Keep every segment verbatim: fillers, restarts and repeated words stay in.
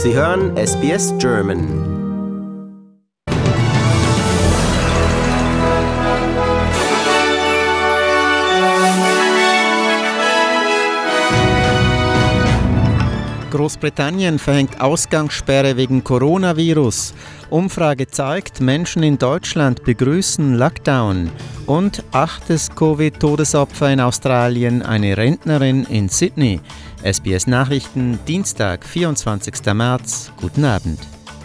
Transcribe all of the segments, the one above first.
Sie hören S B S German. Großbritannien verhängt Ausgangssperre wegen Coronavirus. Umfrage zeigt, Menschen in Deutschland begrüßen Lockdown. Und achtes Covid-Todesopfer in Australien, eine Rentnerin in Sydney. S B S Nachrichten, Dienstag, vierundzwanzigster März. Guten Abend.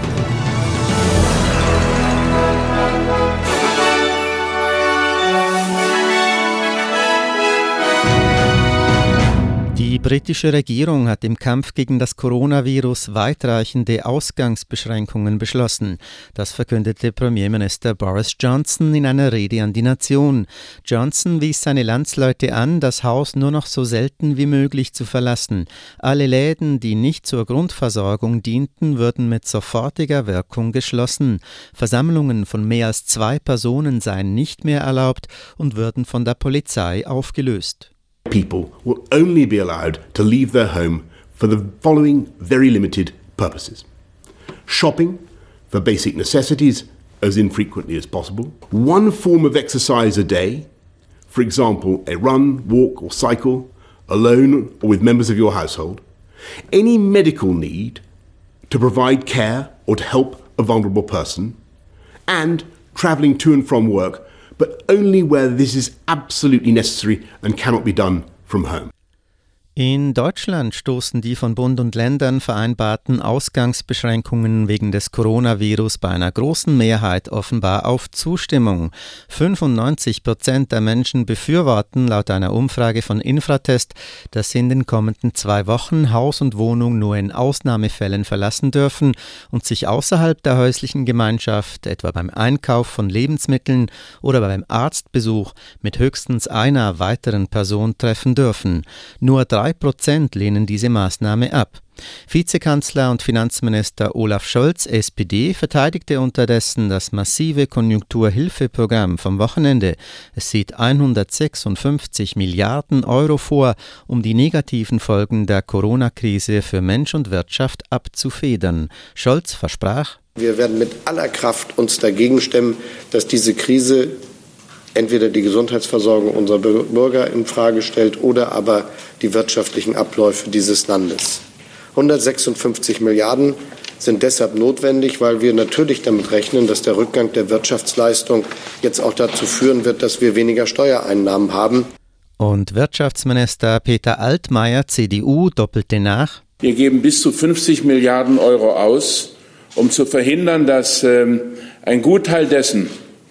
Die britische Regierung hat im Kampf gegen das Coronavirus weitreichende Ausgangsbeschränkungen beschlossen. Das verkündete Premierminister Boris Johnson in einer Rede an die Nation. Johnson wies seine Landsleute an, das Haus nur noch so selten wie möglich zu verlassen. Alle Läden, die nicht zur Grundversorgung dienten, würden mit sofortiger Wirkung geschlossen. Versammlungen von mehr als zwei Personen seien nicht mehr erlaubt und würden von der Polizei aufgelöst. People will only be allowed to leave their home for the following very limited purposes. Shopping for basic necessities as infrequently as possible. One form of exercise a day, for example, a run, walk or cycle, alone or with members of your household. Any medical need to provide care or to help a vulnerable person. And travelling to and from work, but only where this is absolutely necessary and cannot be done from home. In Deutschland stoßen die von Bund und Ländern vereinbarten Ausgangsbeschränkungen wegen des Coronavirus bei einer großen Mehrheit offenbar auf Zustimmung. fünfundneunzig Prozent der Menschen befürworten laut einer Umfrage von Infratest, dass sie in den kommenden zwei Wochen Haus und Wohnung nur in Ausnahmefällen verlassen dürfen und sich außerhalb der häuslichen Gemeinschaft, etwa beim Einkauf von Lebensmitteln oder beim Arztbesuch, mit höchstens einer weiteren Person treffen dürfen. Nur drei Prozent lehnen diese Maßnahme ab. Vizekanzler und Finanzminister Olaf Scholz, S P D, verteidigte unterdessen das massive Konjunkturhilfeprogramm vom Wochenende. Es sieht hundertsechsundfünfzig Milliarden Euro vor, um die negativen Folgen der Corona-Krise für Mensch und Wirtschaft abzufedern. Scholz versprach: Wir werden mit aller Kraft uns dagegen stemmen, dass diese Krise entweder die Gesundheitsversorgung unserer Bürger in Frage stellt oder aber die wirtschaftlichen Abläufe dieses Landes. hundertsechsundfünfzig Milliarden sind deshalb notwendig, weil wir natürlich damit rechnen, dass der Rückgang der Wirtschaftsleistung jetzt auch dazu führen wird, dass wir weniger Steuereinnahmen haben. Und Wirtschaftsminister Peter Altmaier, C D U, doppelte nach: Wir geben bis zu fünfzig Milliarden Euro aus, um zu verhindern, dass ähm, ein Gutteil dessen,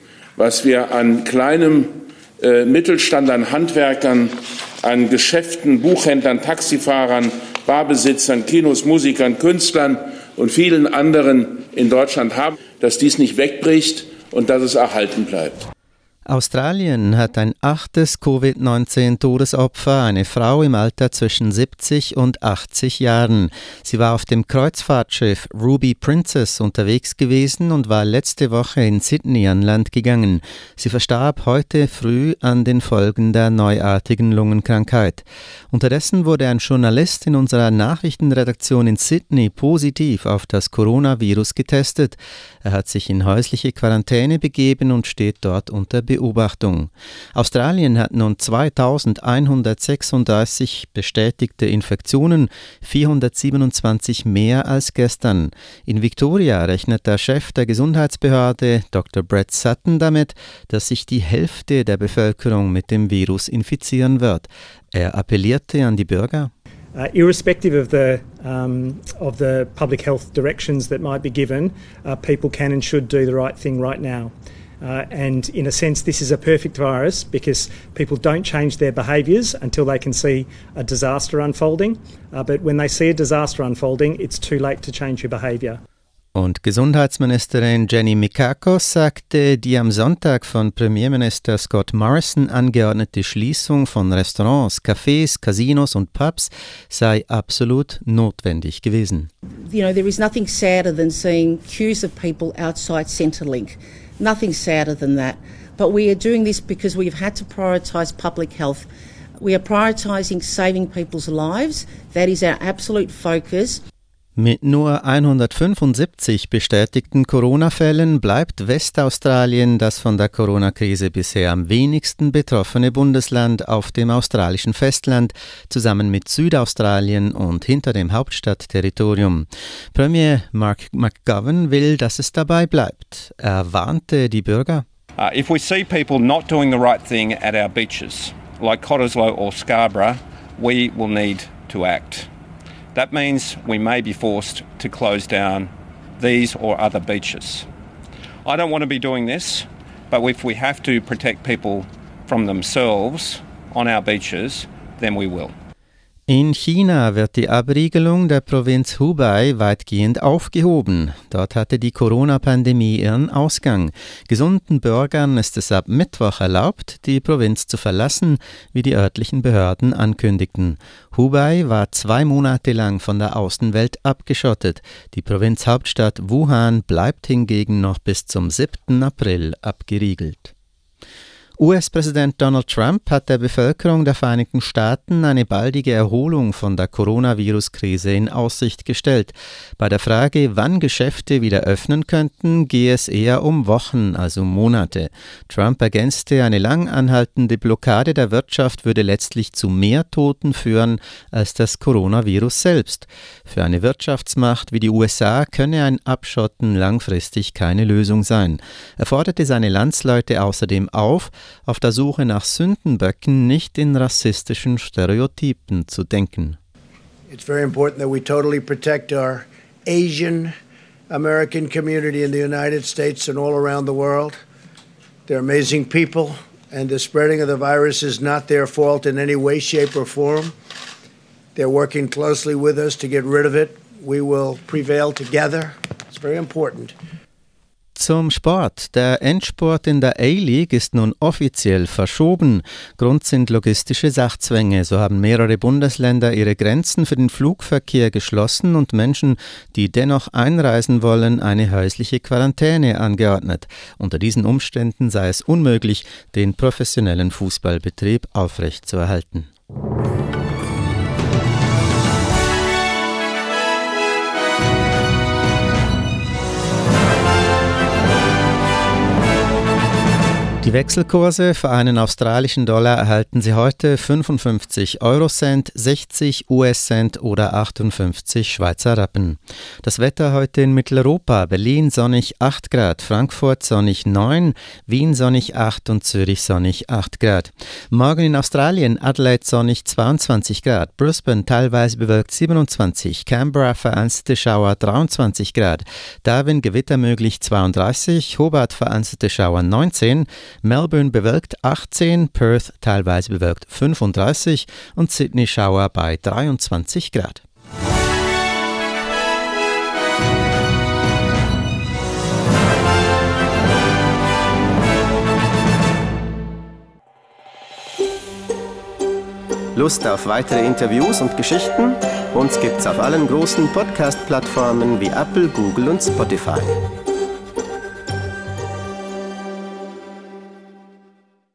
was wir an kleinem äh, Mittelstand, an Handwerkern, an Geschäften, Buchhändlern, Taxifahrern, Barbesitzern, Kinos, Musikern, Künstlern und vielen anderen in Deutschland haben, dass dies nicht wegbricht und dass es erhalten bleibt. Australien hat ein achtes Covid neunzehn Todesopfer, eine Frau im Alter zwischen siebzig und achtzig Jahren. Sie war auf dem Kreuzfahrtschiff Ruby Princess unterwegs gewesen und war letzte Woche in Sydney an Land gegangen. Sie verstarb heute früh an den Folgen der neuartigen Lungenkrankheit. Unterdessen wurde ein Journalist in unserer Nachrichtenredaktion in Sydney positiv auf das Coronavirus getestet. Er hat sich in häusliche Quarantäne begeben und steht dort unter Beobachtung. Australien hat nun zweitausendeinhundertsechsunddreißig bestätigte Infektionen, vierhundertsiebenundzwanzig mehr als gestern. In Victoria rechnet der Chef der Gesundheitsbehörde, Doktor Brett Sutton, damit, dass sich die Hälfte der Bevölkerung mit dem Virus infizieren wird. Er appellierte an die Bürger: Uh, irrespective of the um, of the public health directions that might be given, uh, people can and should do the right thing right now. Uh, and in a sense, this is a perfect virus because people don't change their behaviours until they can see a disaster unfolding. Uh, but when they see a disaster unfolding, it's too late to change your behaviour. Und Gesundheitsministerin Jenny Mikakos sagte, die am Sonntag von Premierminister Scott Morrison angeordnete Schließung von Restaurants, Cafés, Casinos und Pubs sei absolut notwendig gewesen. You know, there is nothing sadder than seeing queues of people outside Centrelink. Nothing sadder than that. But we are doing this because we've had to prioritise public health. We are prioritising saving people's lives. That is our absolute focus. Mit nur hundertfünfundsiebzig bestätigten Corona-Fällen bleibt Westaustralien das von der Corona-Krise bisher am wenigsten betroffene Bundesland auf dem australischen Festland, zusammen mit Südaustralien und hinter dem Hauptstadtterritorium. Premier Mark McGovern will, dass es dabei bleibt. Er warnte die Bürger. Uh, if we see people not doing the right thing at our beaches, like Cottesloe or Scarborough, we will need to act. That means we may be forced to close down these or other beaches. I don't want to be doing this, but if we have to protect people from themselves on our beaches, then we will. In China wird die Abriegelung der Provinz Hubei weitgehend aufgehoben. Dort hatte die Corona-Pandemie ihren Ausgang. Gesunden Bürgern ist es ab Mittwoch erlaubt, die Provinz zu verlassen, wie die örtlichen Behörden ankündigten. Hubei war zwei Monate lang von der Außenwelt abgeschottet. Die Provinzhauptstadt Wuhan bleibt hingegen noch bis zum siebten April abgeriegelt. U S-Präsident Donald Trump hat der Bevölkerung der Vereinigten Staaten eine baldige Erholung von der Coronavirus-Krise in Aussicht gestellt. Bei der Frage, wann Geschäfte wieder öffnen könnten, gehe es eher um Wochen als um Monate. Trump ergänzte, eine lang anhaltende Blockade der Wirtschaft würde letztlich zu mehr Toten führen als das Coronavirus selbst. Für eine Wirtschaftsmacht wie die U S A könne ein Abschotten langfristig keine Lösung sein. Er forderte seine Landsleute außerdem auf, auf der Suche nach Sündenböcken nicht in rassistischen Stereotypen zu denken. It's very important that we totally protect our Asian American community in the United States and all around the world. They're amazing people, and the spreading of the virus is not their fault in any way, shape, or form. They're working closely with us to get rid of it. We will prevail together. It's very important. Zum Sport. Der Endspurt in der A-League ist nun offiziell verschoben. Grund sind logistische Sachzwänge. So haben mehrere Bundesländer ihre Grenzen für den Flugverkehr geschlossen und Menschen, die dennoch einreisen wollen, eine häusliche Quarantäne angeordnet. Unter diesen Umständen sei es unmöglich, den professionellen Fußballbetrieb aufrechtzuerhalten. Die Wechselkurse für einen australischen Dollar erhalten Sie heute fünfundfünfzig Eurocent, sechzig U S-Cent oder achtundfünfzig Schweizer Rappen. Das Wetter heute in Mitteleuropa: Berlin sonnig acht Grad, Frankfurt sonnig neun, Wien sonnig acht und Zürich sonnig acht Grad. Morgen in Australien: Adelaide sonnig zweiundzwanzig Grad, Brisbane teilweise bewölkt siebenundzwanzig, Canberra vereinzelte Schauer dreiundzwanzig Grad, Darwin Gewitter möglich zweiunddreißig, Hobart vereinzelte Schauer neunzehn, Melbourne bewölkt achtzehn, Perth teilweise bewölkt fünfunddreißig und Sydney Schauer bei dreiundzwanzig Grad. Lust auf weitere Interviews und Geschichten? Uns gibt's auf allen großen Podcast-Plattformen wie Apple, Google und Spotify.